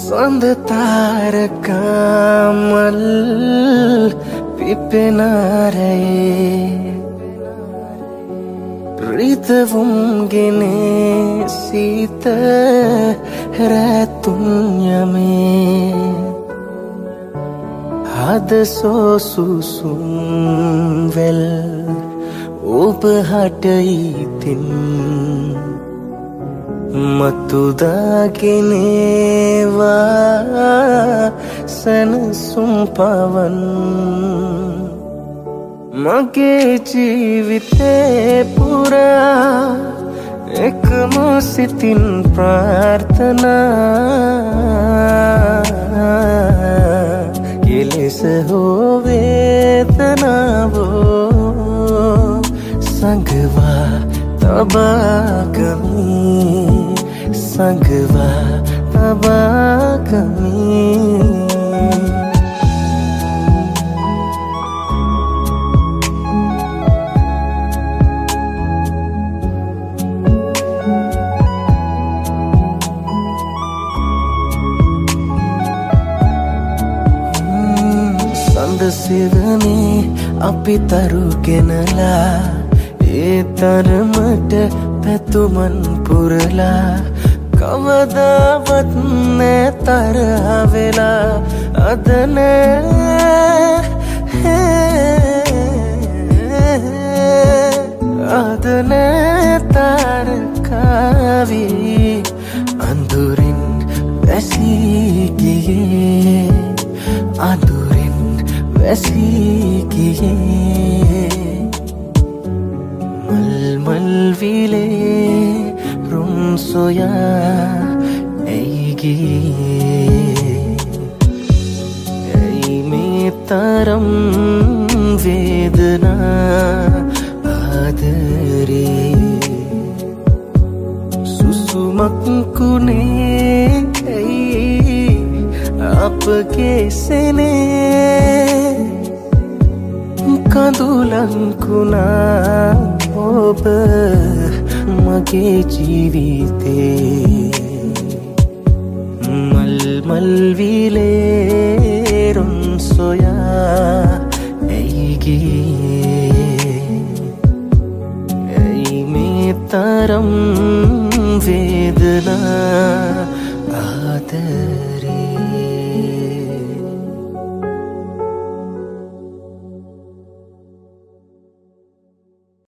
සඳ තාරකාමල් පිපෙන රැයේ රිතවුම් ගෙනේ සීත රැතුන් යමේ හද සෝසුසුම් වෙල් ඔබ හටයිතින් මතුදාගෙනේවා සනසුම් පවන් මගේ ජීවිතේ පුරා එකම සිතින් ප්‍රාර්ථනා කෙලෙස හෝ වේදනාවෝ සංගවා තබාගමි සංගවා තබාගමි සෙවනේ අපි තරුගෙනලා ඒ තරමට පැතුමන් පුරලා කවදාවත් නෑ තරහ වෙලා අද නෑ තාරකාවී අඳුරින් වැසී ගියේ අඳුරින් වැසී ගියේ මල් විලේ රුම් සොයා ඇයි ගියේ ඇයි මේ තරම් වේදනා ආදරේ සුසුමක් කුනේ ඇයි අපගේ සෙනේ කඳුලංකුණා ඔබ මගේ ජීවිතේ මල් විලේ රුම් සොයා ඇයි ගියේ ඇයි මේ තරම් වේදනා ආදරේ